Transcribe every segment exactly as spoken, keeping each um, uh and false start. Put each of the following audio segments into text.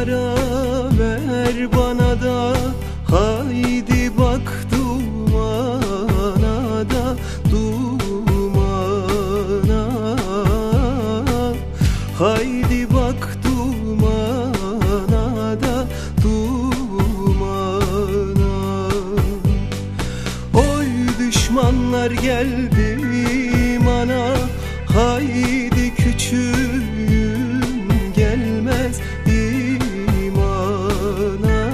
ara ver bana da, haydi bak dumana da, dumana. Haydi bak dumana da, dumana. Oy düşmanlar geldi imana, haydi küçüğüm gelmez imana.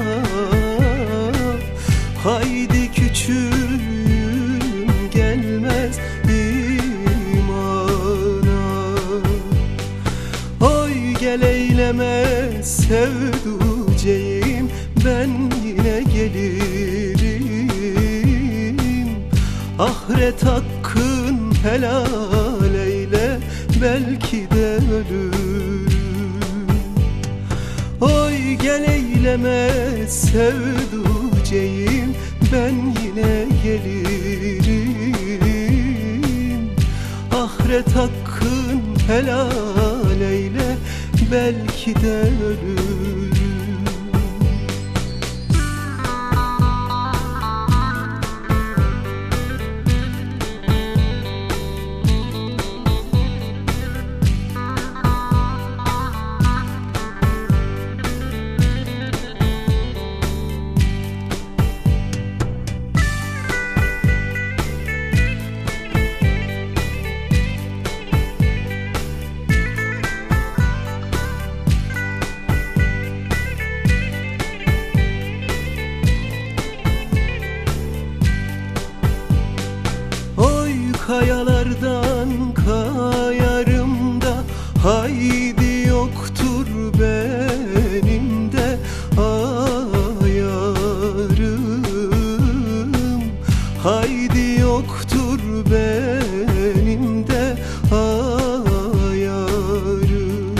Haydi küçüğüm gelmez imana. Oy gel eyleme sevduceğim, ben yine gelirim. Ahiret hakkın helal eyle, belki de ölürüm. Oy gel eyleme sevduceğim, ben yine gelirim. Ahiret hakkın helal eyle, belki de ölürüm. Kayalardan kayarım da, haydi yoktur benim de ayarım. Haydi yoktur benim de ayarım.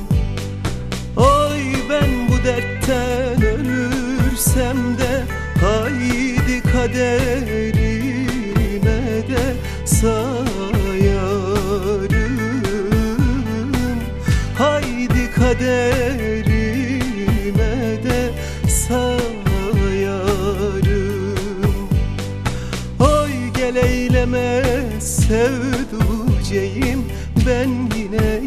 Oy ben bu dertten ölürsem de, haydi kaderime de sayarım. Haydi kaderime de sayarım. Oy gel eyleme sevduceğim, ben yine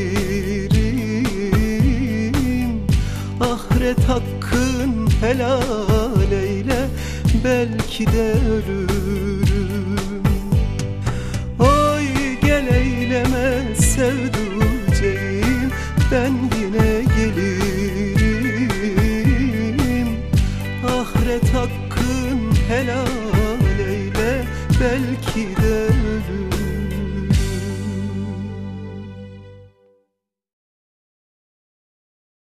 gelirim. Ahiret hakkın helal eyle, belki de ölürüm. Oy gel eyleme sevduceğim, ben